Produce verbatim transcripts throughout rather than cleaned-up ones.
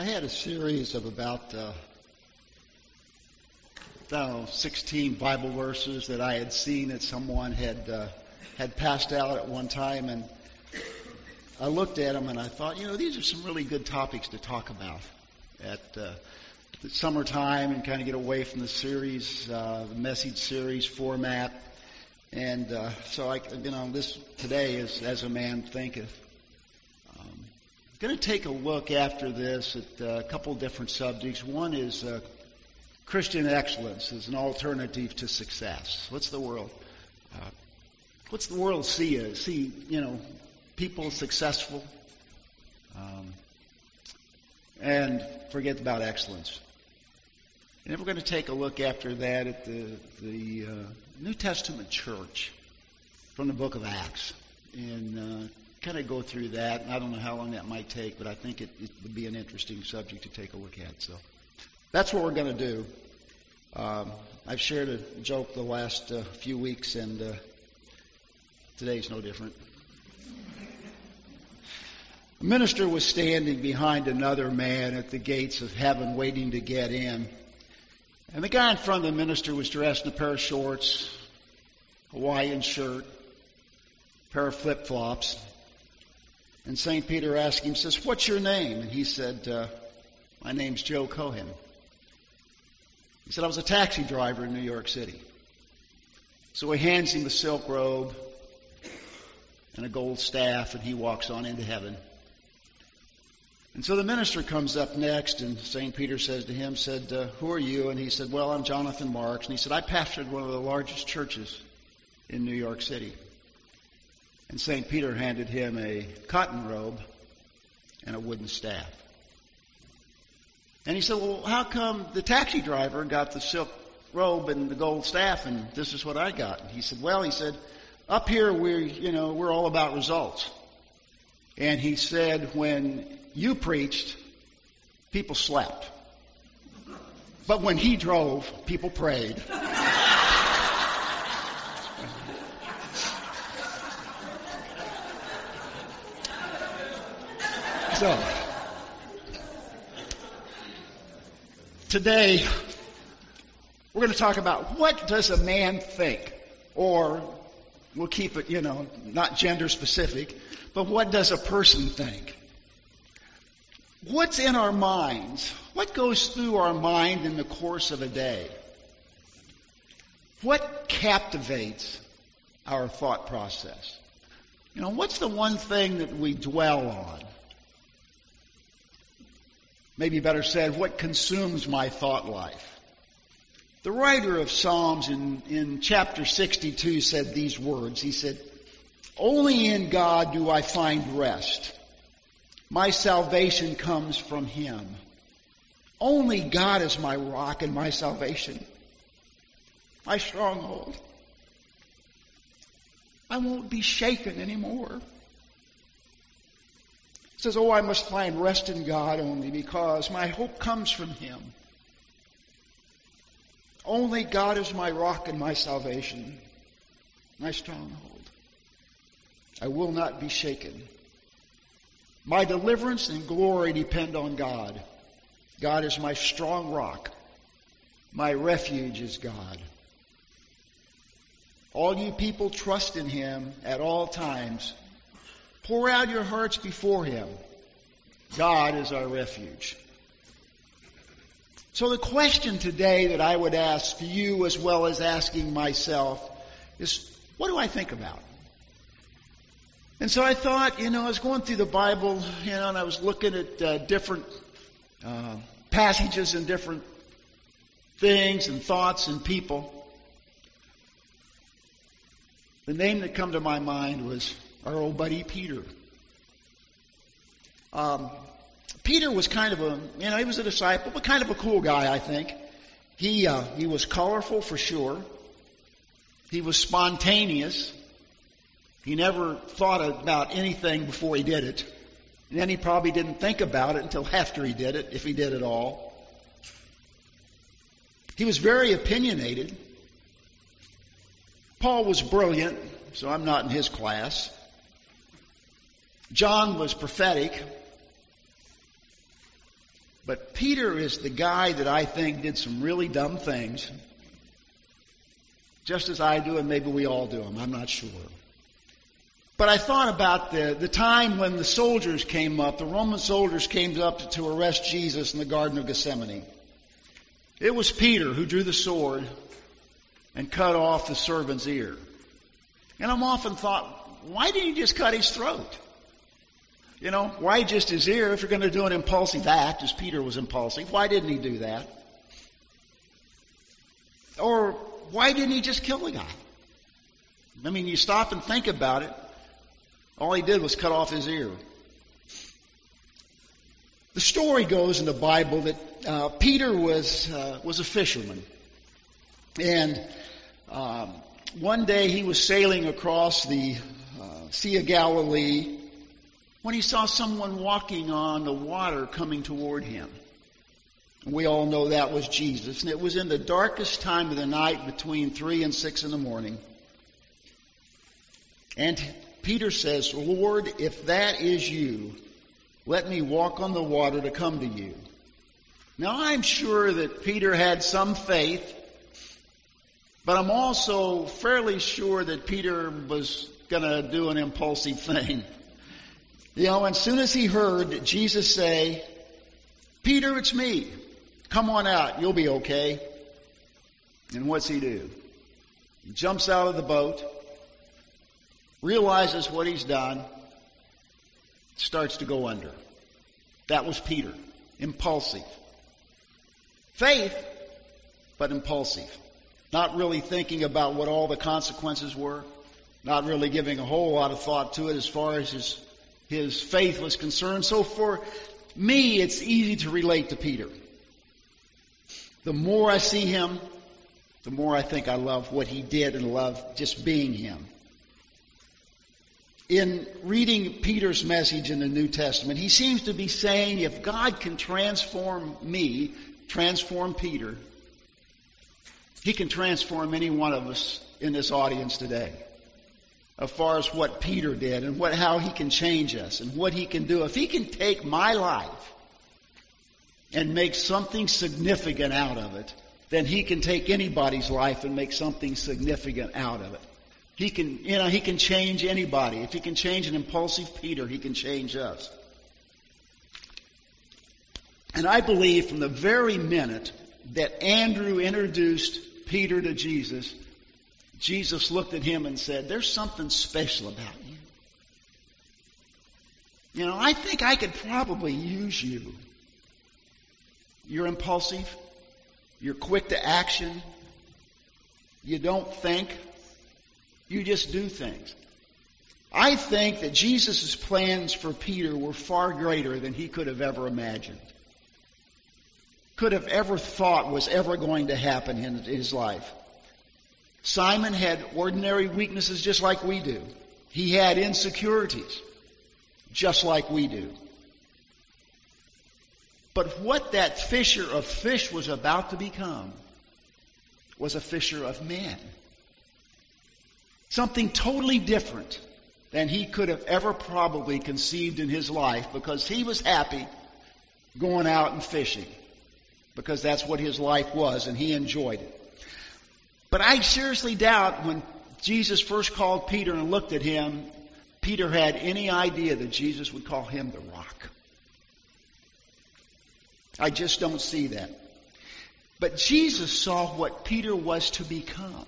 I had a series of about, uh, I don't know, sixteen Bible verses that I had seen that someone had uh, had passed out at one time, and I looked at them and I thought, you know, these are some really good topics to talk about at uh, the summertime and kind of get away from the series, uh, the message series format. And uh, so, I, you know, this today is As a Man Thinketh. Um, going to take a look after this at uh, a couple different subjects. One is uh, Christian excellence as an alternative to success. What's the world? Uh, what's the world see as? See, you know, people successful, um, and forget about excellence. And then we're going to take a look after that at the the uh, New Testament church from the book of Acts, and uh, kind of go through that. And I don't know how long that might take, but I think it, it would be an interesting subject to take a look at. So that's what we're going to do. Um, I've shared a joke the last uh, few weeks, and uh, today's no different. A minister was standing behind another man at the gates of heaven waiting to get in. And the guy in front of the minister was dressed in a pair of shorts, Hawaiian shirt, pair of flip-flops. And Saint Peter asked him, says, "What's your name?" And he said, uh, "My name's Joe Cohen." He said, "I was a taxi driver in New York City." So he hands him a silk robe and a gold staff, and he walks on into heaven. And so the minister comes up next, and Saint Peter says to him, said, uh, "Who are you?" And he said, "Well, I'm Jonathan Marks." And he said, "I pastored one of the largest churches in New York City." And Saint Peter handed him a cotton robe and a wooden staff. And he said, "Well, how come the taxi driver got the silk robe and the gold staff, and this is what I got?" And he said, "Well," he said, "up here we're, you know, we're all about results." And he said, "When you preached, people slept. But when he drove, people prayed." So, today, we're going to talk about what does a man think? Or, we'll keep it, you know, not gender specific, but what does a person think? What's in our minds? What goes through our mind in the course of a day? What captivates our thought process? You know, what's the one thing that we dwell on? Maybe better said, what consumes my thought life? The writer of Psalms in, in chapter sixty-two said these words. He said, "Only in God do I find rest. My salvation comes from Him. Only God is my rock and my salvation, my stronghold. I won't be shaken anymore." He says, "Oh, I must find rest in God only because my hope comes from Him. Only God is my rock and my salvation, my stronghold. I will not be shaken. My deliverance and glory depend on God. God is my strong rock. My refuge is God. All you people trust in Him at all times. Pour out your hearts before Him. God is our refuge." So the question today that I would ask you as well as asking myself is, what do I think about? And so I thought, you know, I was going through the Bible, you know, and I was looking at uh, different uh, passages and different things and thoughts and people. The name that come to my mind was our old buddy Peter. Um, Peter was kind of a, you know, he was a disciple, but kind of a cool guy, I think. He uh, he was colorful for sure. He was spontaneous. He never thought about anything before he did it. And then he probably didn't think about it until after he did it, if he did at all. He was very opinionated. Paul was brilliant, so I'm not in his class. John was prophetic. But Peter is the guy that I think did some really dumb things, just as I do, and maybe we all do them. I'm not sure. But I thought about the, the time when the soldiers came up, the Roman soldiers came up to, to arrest Jesus in the Garden of Gethsemane. It was Peter who drew the sword and cut off the servant's ear. And I've often thought, why didn't he just cut his throat? You know, why just his ear? If you're going to do an impulsive act, as Peter was impulsive, why didn't he do that? Or why didn't he just kill the guy? I mean, you stop and think about it. All he did was cut off his ear. The story goes in the Bible that uh, Peter was uh, was a fisherman, and um, one day he was sailing across the uh, Sea of Galilee when he saw someone walking on the water coming toward him. And we all know that was Jesus, and it was in the darkest time of the night, between three and six in the morning. And Peter says, "Lord, if that is you, let me walk on the water to come to you." Now, I'm sure that Peter had some faith, but I'm also fairly sure that Peter was going to do an impulsive thing. You know, as soon as he heard Jesus say, "Peter, it's me. Come on out. You'll be okay." And what's he do? He jumps out of the boat, realizes what he's done, starts to go under. That was Peter. Impulsive. Faith, but impulsive. Not really thinking about what all the consequences were. Not really giving a whole lot of thought to it as far as his, his faith was concerned. So for me, it's easy to relate to Peter. The more I see him, the more I think I love what he did and love just being him. In reading Peter's message in the New Testament, he seems to be saying, if God can transform me, transform Peter, he can transform any one of us in this audience today. As far as what Peter did and what how he can change us and what he can do. If he can take my life and make something significant out of it, then he can take anybody's life and make something significant out of it. He can, you know, he can change anybody. If he can change an impulsive Peter, he can change us. And I believe from the very minute that Andrew introduced Peter to Jesus, Jesus looked at him and said, "There's something special about you. You know, I think I could probably use you. You're impulsive. You're quick to action. You don't think. You just do things." I think that Jesus' plans for Peter were far greater than he could have ever imagined. Could have ever thought was ever going to happen in his life. Simon had ordinary weaknesses just like we do. He had insecurities just like we do. But what that fisher of fish was about to become was a fisher of men. Something totally different than he could have ever probably conceived in his life, because he was happy going out and fishing, because that's what his life was and he enjoyed it. But I seriously doubt when Jesus first called Peter and looked at him, Peter had any idea that Jesus would call him the rock. I just don't see that. But Jesus saw what Peter was to become.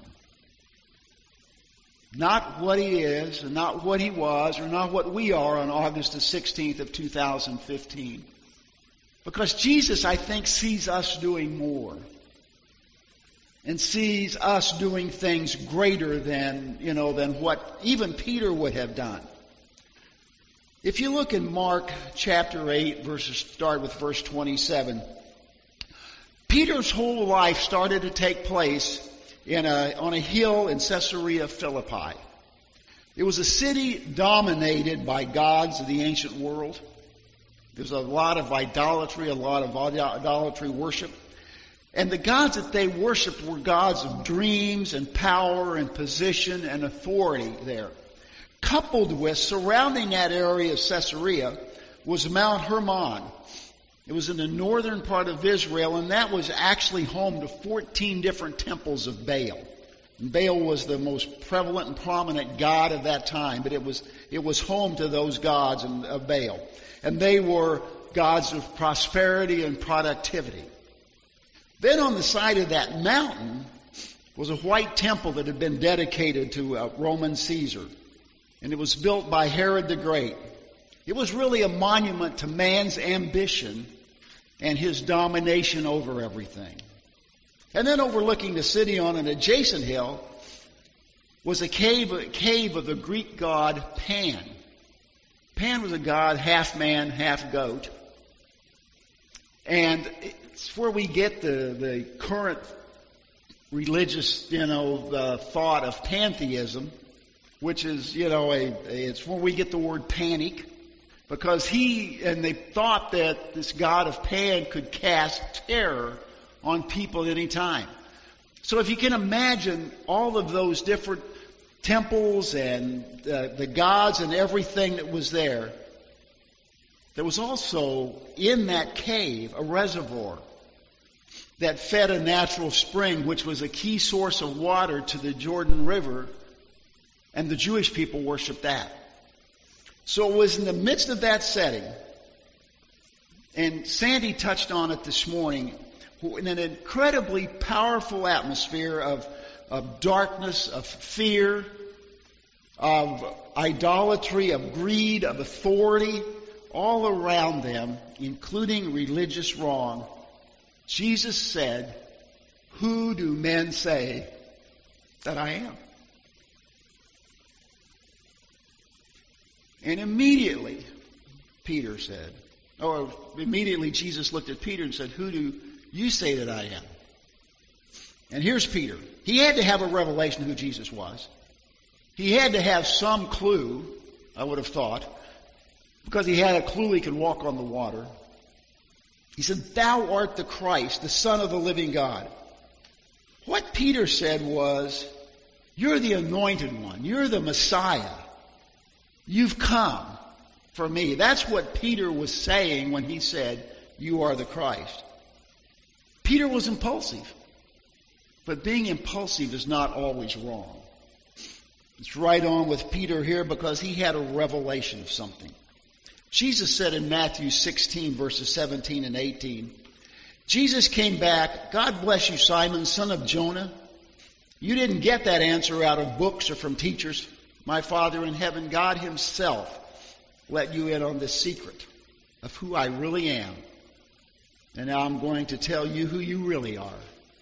Not what he is, and not what he was, or not what we are on August the sixteenth of two thousand fifteen. Because Jesus, I think, sees us doing more. And sees us doing things greater than, you know, than what even Peter would have done. If you look in Mark chapter eight, verses start with verse twenty-seven, Peter's whole life started to take place in a, on a hill in Caesarea Philippi. It was a city dominated by gods of the ancient world. There's a lot of idolatry, a lot of idolatry worship. And the gods that they worshiped were gods of dreams and power and position and authority there. Coupled with, surrounding that area of Caesarea, was Mount Hermon. It was in the northern part of Israel, and that was actually home to fourteen different temples of Baal. And Baal was the most prevalent and prominent god of that time, but it was it was home to those gods of Baal. And they were gods of prosperity and productivity. Then on the side of that mountain was a white temple that had been dedicated to uh, Roman Caesar. And it was built by Herod the Great. It was really a monument to man's ambition and his domination over everything. And then overlooking the city on an adjacent hill was a cave, a cave of the Greek god Pan. Pan was a god, half man, half goat. And it's where we get the, the current religious, you know, the thought of pantheism, which is, you know, a, a it's where we get the word panic, because he, and they thought that this god of Pan could cast terror on people at any time. So if you can imagine all of those different temples and uh, the gods and everything that was there, there was also in that cave a reservoir that fed a natural spring, which was a key source of water to the Jordan River, and the Jewish people worshiped that. So it was in the midst of that setting, and Sandy touched on it this morning, in an incredibly powerful atmosphere of, of darkness, of fear, of idolatry, of greed, of authority, all around them, including religious wrong. Jesus said, "Who do men say that I am?" And immediately, Peter said, or immediately Jesus looked at Peter and said, "Who do you say that I am?" And here's Peter. He had to have a revelation who Jesus was. He had to have some clue, I would have thought, because he had a clue he could walk on the water. He said, "Thou art the Christ, the Son of the living God." What Peter said was, "You're the anointed one. You're the Messiah. You've come for me." That's what Peter was saying when he said, "You are the Christ." Peter was impulsive. But being impulsive is not always wrong. It's right on with Peter here because he had a revelation of something. Jesus said in Matthew sixteen, verses seventeen and eighteen, Jesus came back, "God bless you, Simon, son of Jonah. You didn't get that answer out of books or from teachers. My Father in heaven, God himself, let you in on the secret of who I really am. And now I'm going to tell you who you really are.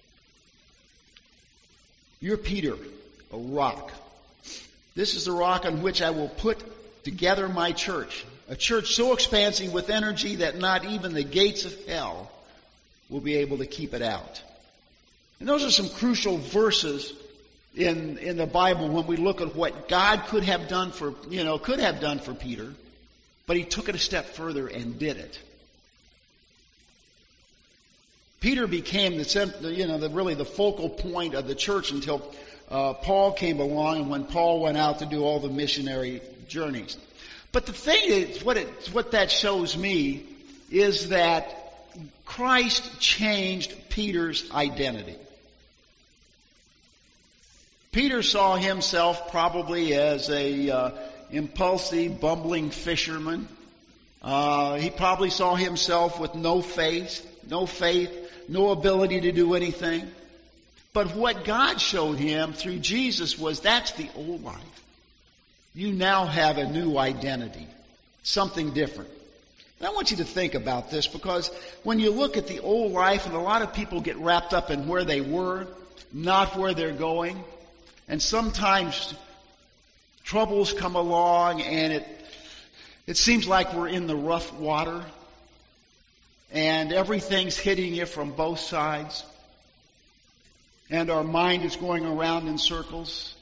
You're Peter, a rock. This is the rock on which I will put together my church, a church so expansive with energy that not even the gates of hell will be able to keep it out." And those are some crucial verses in in the Bible when we look at what God could have done for, you know, could have done for Peter, but he took it a step further and did it. Peter became the, you know, the, really the focal point of the church until uh, Paul came along, and when Paul went out to do all the missionary journeys. But the thing is, what it, what that shows me is that Christ changed Peter's identity. Peter saw himself probably as a uh, impulsive, bumbling fisherman. Uh, he probably saw himself with no faith, no faith, no ability to do anything. But what God showed him through Jesus was that's the old life. You now have a new identity, something different. And I want you to think about this, because when you look at the old life, and a lot of people get wrapped up in where they were, not where they're going. And sometimes troubles come along and it it seems like we're in the rough water and everything's hitting you from both sides and our mind is going around in circles.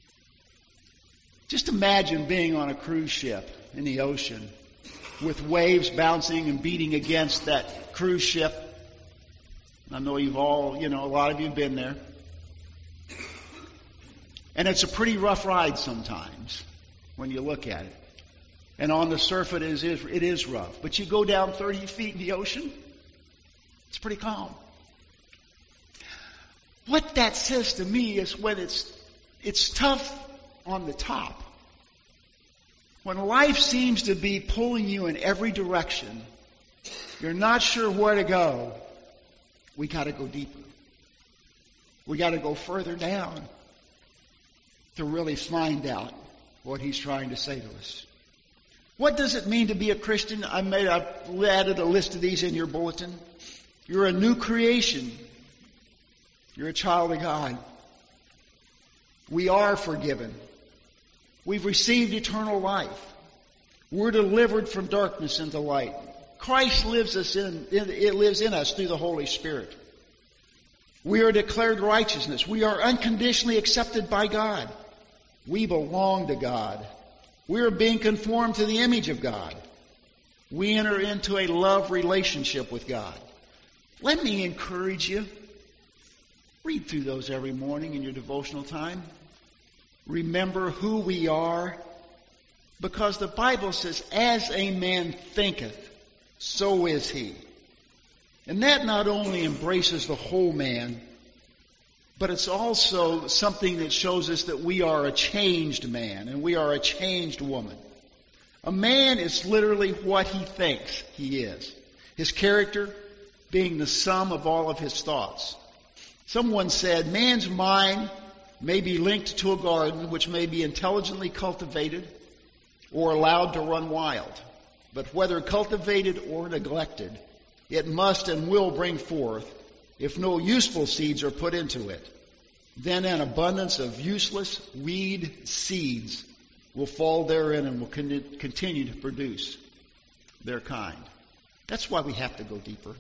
Just imagine being on a cruise ship in the ocean with waves bouncing and beating against that cruise ship. I know you've all, you know, a lot of you have been there. And it's a pretty rough ride sometimes when you look at it. And on the surface it is, it is rough. But you go down thirty feet in the ocean, it's pretty calm. What that says to me is when it's, it's tough on the top, when life seems to be pulling you in every direction, you're not sure where to go, we got to go deeper. We got to go further down to really find out what he's trying to say to us. What does it mean to be a Christian? I made, I've added a list of these in your bulletin. You're a new creation. You're a child of God. We are forgiven. We've received eternal life. We're delivered from darkness into light. Christ lives us in, it lives in us through the Holy Spirit. We are declared righteousness. We are unconditionally accepted by God. We belong to God. We are being conformed to the image of God. We enter into a love relationship with God. Let me encourage you. Read through those every morning in your devotional time. Remember who we are. Because the Bible says, as a man thinketh, so is he. And that not only embraces the whole man, but it's also something that shows us that we are a changed man and we are a changed woman. A man is literally what he thinks he is. His character being the sum of all of his thoughts. Someone said, man's mind may be linked to a garden which may be intelligently cultivated or allowed to run wild. But whether cultivated or neglected, it must and will bring forth, if no useful seeds are put into it. Then an abundance of useless weed seeds will fall therein and will con- continue to produce their kind. That's why we have to go deeper.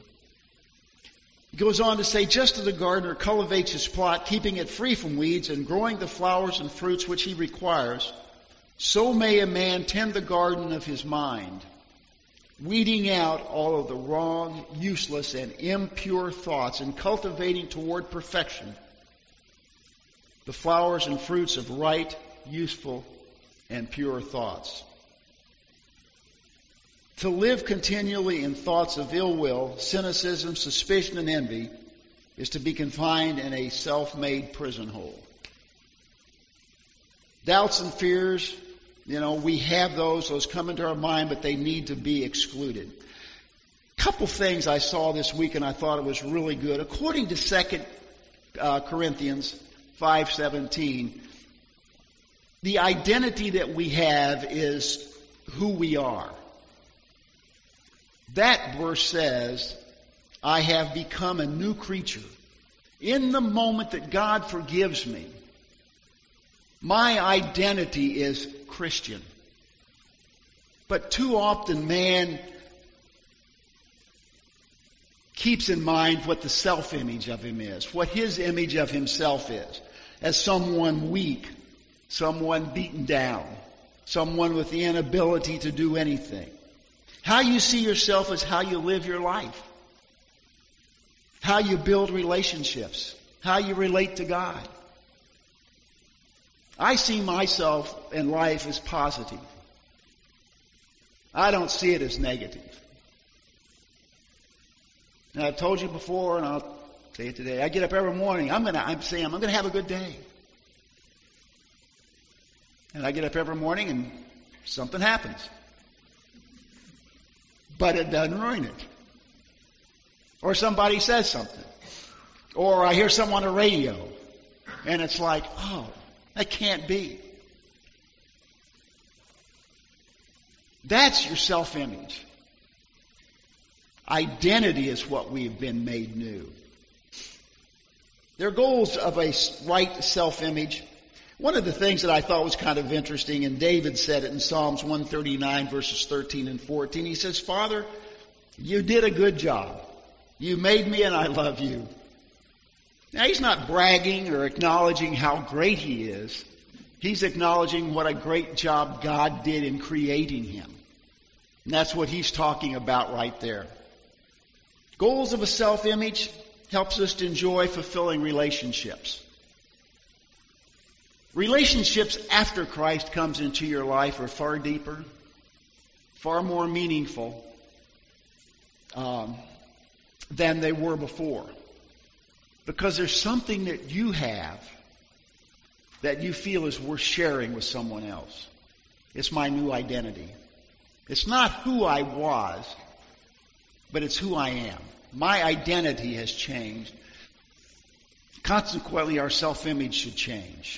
He goes on to say, just as the gardener cultivates his plot, keeping it free from weeds and growing the flowers and fruits which he requires, so may a man tend the garden of his mind, weeding out all of the wrong, useless, and impure thoughts and cultivating toward perfection the flowers and fruits of right, useful, and pure thoughts. To live continually in thoughts of ill will, cynicism, suspicion, and envy is to be confined in a self-made prison hole. Doubts and fears, you know, we have those. Those come into our mind, but they need to be excluded. A couple things I saw this week and I thought it was really good. According to Second uh, Corinthians five seventeen, the identity that we have is who we are. That verse says, I have become a new creature. In the moment that God forgives me, my identity is Christian. But too often man keeps in mind what the self-image of him is, what his image of himself is, as someone weak, someone beaten down, someone with the inability to do anything. How you see yourself is how you live your life. How you build relationships. How you relate to God. I see myself in life as positive. I don't see it as negative. Now, I've told you before, and I'll say it today. I get up every morning. I'm gonna. I'm saying I'm gonna have a good day. And I get up every morning, and something happens. But it doesn't ruin it. Or somebody says something. Or I hear someone on the radio. And it's like, oh, that can't be. That's your self-image. Identity is what we've been made new. There are goals of a right self-image. One of the things that I thought was kind of interesting, and David said it in Psalms one thirty-nine, verses thirteen and fourteen. He says, Father, you did a good job. You made me and I love you. Now, he's not bragging or acknowledging how great he is. He's acknowledging what a great job God did in creating him. And that's what he's talking about right there. Goals of a self-image helps us to enjoy fulfilling relationships. Relationships after Christ comes into your life are far deeper, far more meaningful um, than they were before. Because there's something that you have that you feel is worth sharing with someone else. It's my new identity. It's not who I was, but it's who I am. My identity has changed. Consequently, our self-image should change.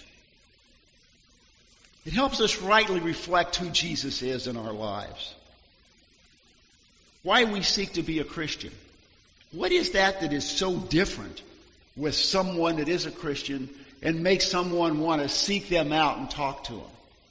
It helps us rightly reflect who Jesus is in our lives. Why we seek to be a Christian. What is that that is so different with someone that is a Christian and makes someone want to seek them out and talk to them?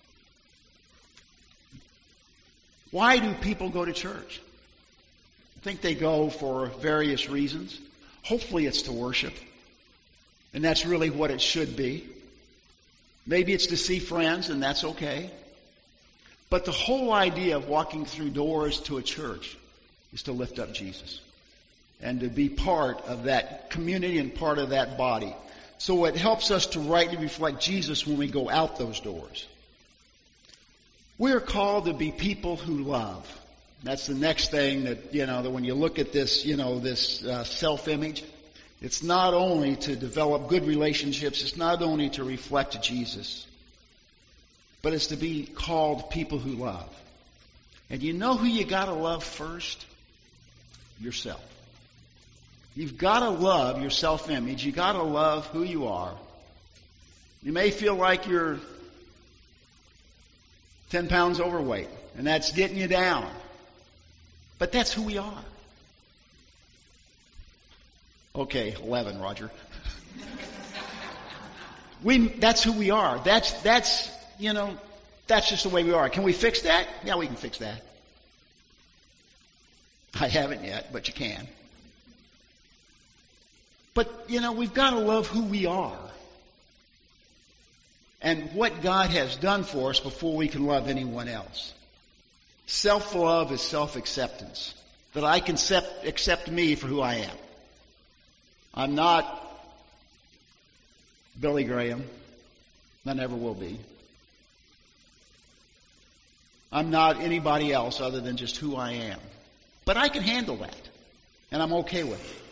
Why do people go to church? I think they go for various reasons. Hopefully it's to worship. And that's really what it should be. Maybe it's to see friends, and that's okay. But the whole idea of walking through doors to a church is to lift up Jesus and to be part of that community and part of that body. So it helps us to rightly reflect Jesus when we go out those doors. We are called to be people who love. That's the next thing that, you know, that when you look at this, you know, this uh, self-image, it's not only to develop good relationships, it's not only to reflect Jesus, but it's to be called people who love. And you know who you got to love first? Yourself. You've got to love your self-image. You've got to love who you are. You may feel like you're ten pounds overweight, and that's getting you down. But that's who we are. Okay, eleven, Roger. we, that's who we are. That's, that's, you know, that's just the way we are. Can we fix that? Yeah, we can fix that. I haven't yet, but you can. But, you know, we've got to love who we are and what God has done for us before we can love anyone else. Self-love is self-acceptance. That I can accept, accept me for who I am. I'm not Billy Graham. I never will be. I'm not anybody else other than just who I am. But I can handle that. And I'm okay with it.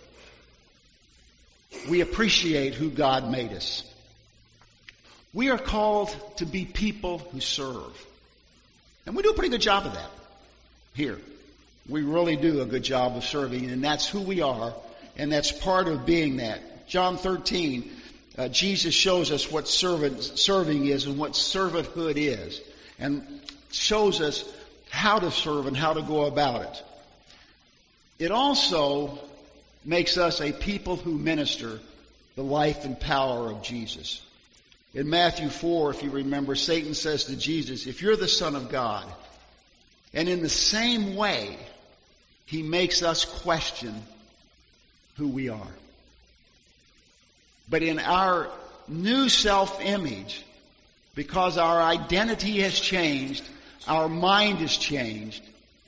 We appreciate who God made us. We are called to be people who serve. And we do a pretty good job of that here. We really do a good job of serving, and that's who we are, and that's part of being that. John thirteen, uh, Jesus shows us what servant, serving is and what servanthood is, and shows us how to serve and how to go about it. It also makes us a people who minister the life and power of Jesus. In Matthew four, if you remember, Satan says to Jesus, if you're the Son of God, and in the same way, he makes us question who we are. But in our new self-image, because our identity has changed, our mind has changed,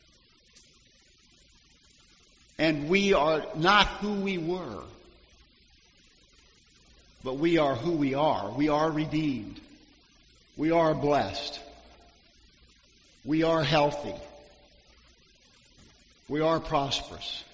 and we are not who we were, but we are who we are. We are redeemed. We are blessed. We are healthy. We are prosperous.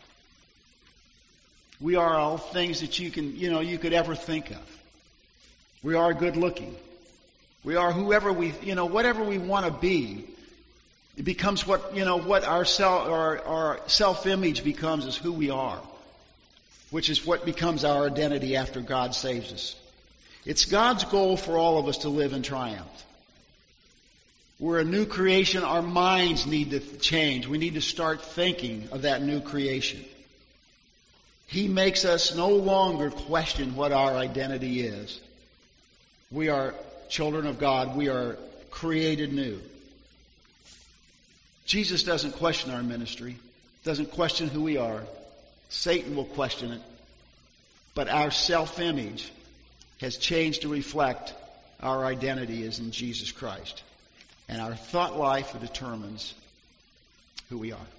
We are all things that you can, you know, you could ever think of. We are good looking. We are whoever we, you know, whatever we want to be. It becomes what, you know, what our self, our, our self-image becomes is who we are, which is what becomes our identity after God saves us. It's God's goal for all of us to live in triumph. We're a new creation. Our minds need to change. We need to start thinking of that new creation. He makes us no longer question what our identity is. We are children of God. We are created new. Jesus doesn't question our ministry, doesn't question who we are. Satan will question it. But our self-image has changed to reflect our identity is in Jesus Christ. And our thought life determines who we are.